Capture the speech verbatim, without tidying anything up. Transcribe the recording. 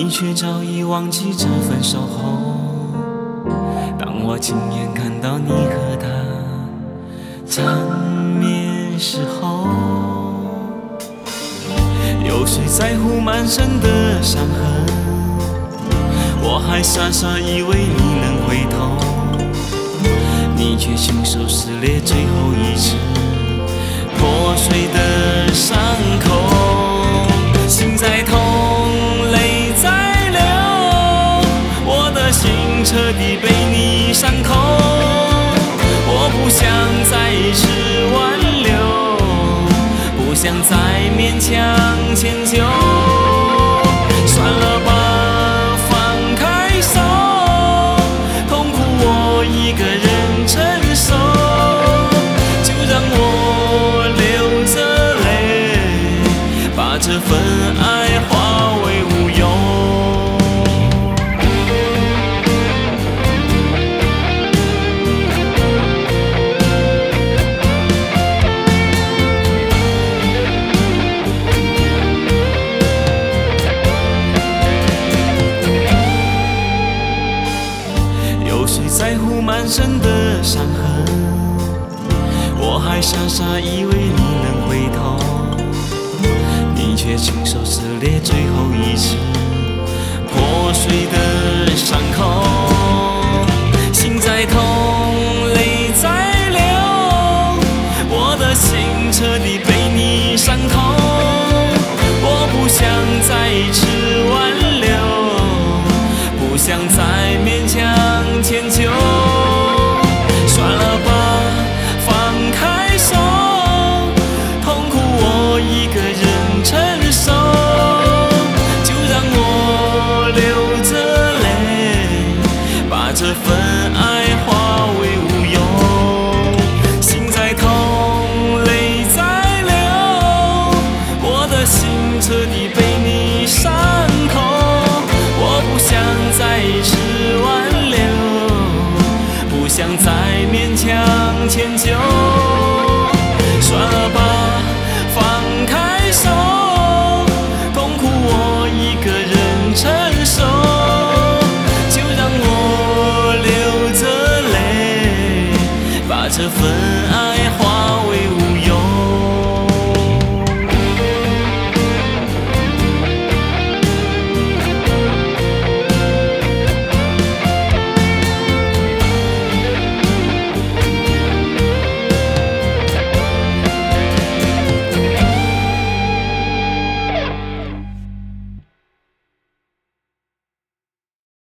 你却早已忘记这份守候。当我亲眼看到你和他缠绵时候，有谁在乎满身的伤痕？我还傻傻以为你能回头，你却亲手撕裂最后一次破碎的伤口。心在痛，泪在流，我的心彻底被你伤透。我不想再次挽留，不想再勉强迁就。算了吧，放开手，痛苦我一个人承受，就让我流着泪，把这份爱化为乌有。有谁在乎满身的伤痕？我还傻傻以为你能回头，你却亲手撕裂最后一次破碎的伤口。心在痛，泪在流，我的心彻底被你伤透。我不想再次挽留，不想再勉强迁就。算了吧，放开手，痛苦我一个人承受，就让我流着泪，把这份爱化为乌有。心在痛，泪在流，我的心彻底被你伤透。我不想再次挽留，不想再勉强迁就。算了吧，放开手，痛苦我一个人承受，就让我流着泪，把这份